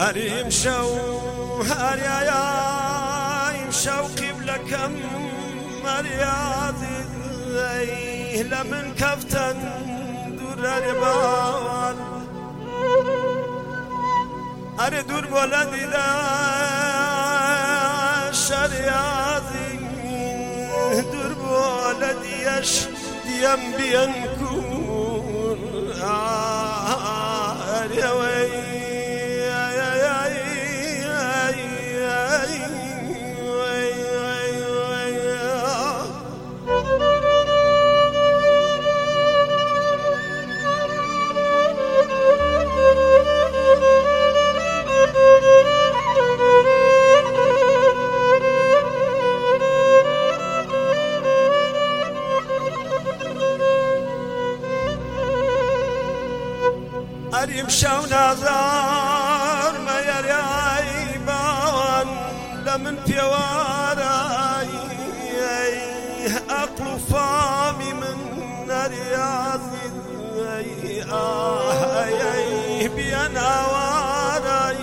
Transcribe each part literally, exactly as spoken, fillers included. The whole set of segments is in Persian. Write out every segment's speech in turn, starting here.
هريم شو هريا يا يمشو قبلكم مرياضي لمن كفتن دور ربان هر دور بلدی دا شریازی دور بلدیش دیم بیان کن هر وی أريم شو نظر ما يرياي بان لمن بيواراي أقل فامي من رياضي آه بينا واراي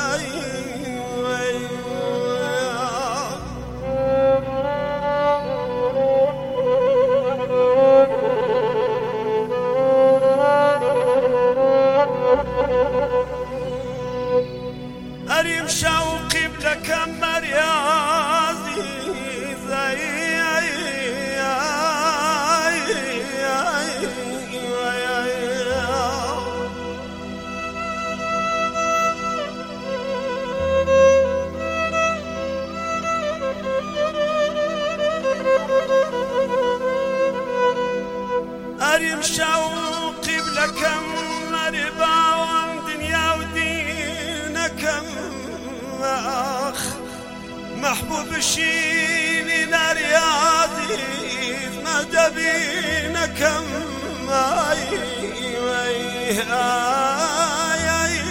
أريم شوقي بلك مرياضي زي أريم شوقي بلك مريضا دنيا ودينك أخ محبوب شيني لرياضي ما دبينك ماي وي آي آي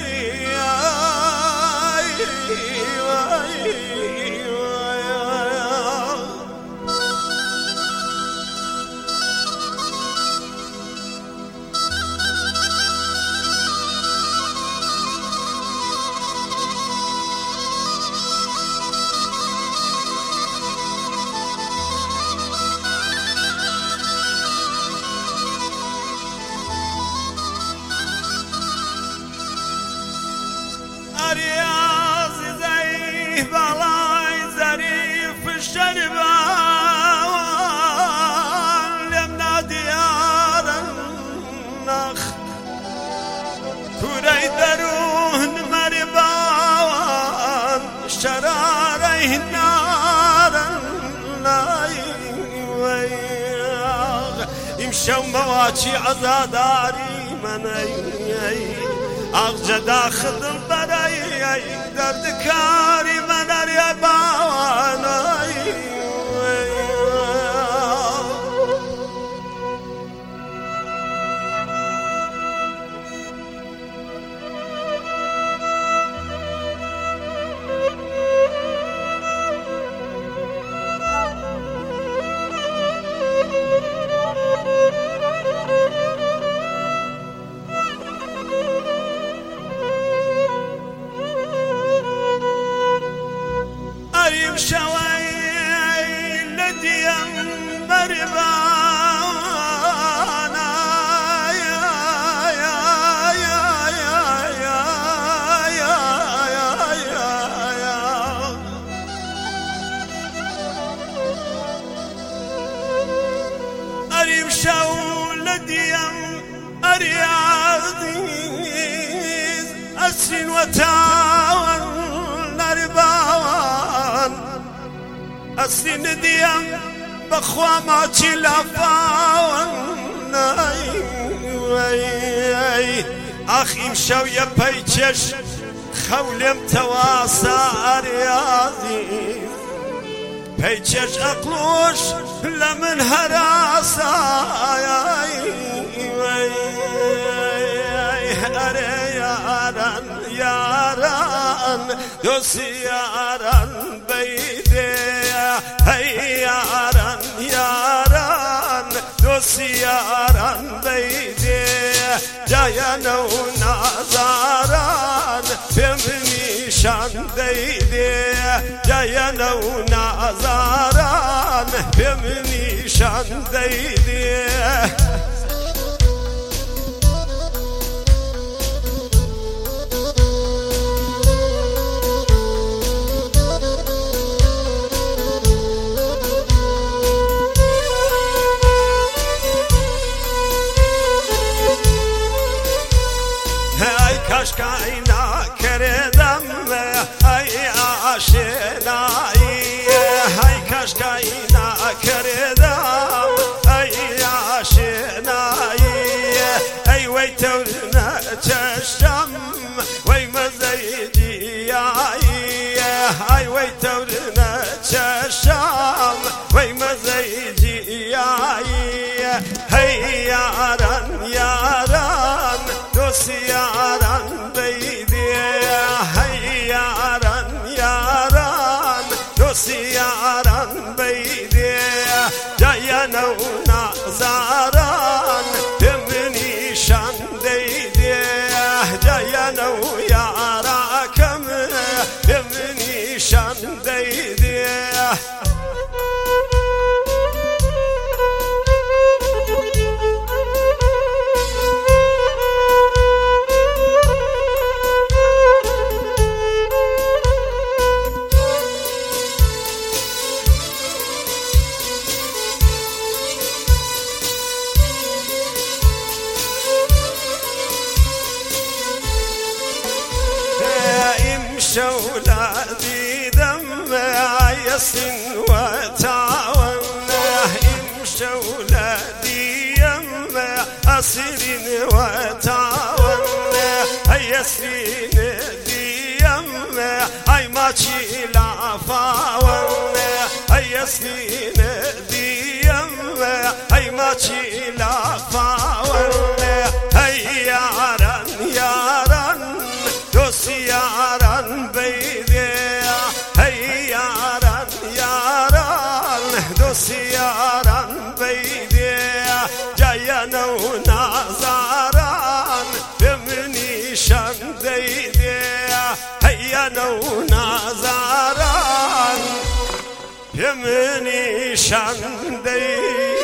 رياض زي بلاي زريف الشربان لمنا ديار النخ كوري درون مربان شراري نار الناي يمشوا مواتي عزاداري مني أغجى داخل البراي درد كاري من الياباني أريم شوي لديم مربانا يا يا يا يا يا يا يا يا أريم شو لديم أرياضي أسن وتاون نرباوان أصلي نديم بخوا ما تلافاون أخي مشاو يا بيتش خولم تواسع رياضي بيتش أقلوش لمن هراسا ياران ياران دوسي ياران بيدي هي ياران ياران دوسي ياران بيدي جاينا ونازاران بمني دیده جاین و نازاران پیم نیشان دیده کاش کاینا کردم ای آشنایی ای کاش کاینا کردم ای آشنایی ای وی تو نچشم وی مزیدی ای وی تو نچشم وی مزیدی هی یاران یاران دوست یاران بیدی هی یاران یاران دوست یاران بیدی جاین و نازاران پیم نیشان دیدی جاین و یاراکم پیم نیشان دیدی شولا دیدم یسین و تاون این شولا دیم اسیرین و تاون یسین دیم ای ماچی لافاون یسین دیم ای ماچی لافاون ای یاران یاران دوست یاران بیدی هی یاران یاران دوست یاران بیدی جاین و نازاران پیم نیشان دیدی هیان و نازاران پیم نیشان دیدی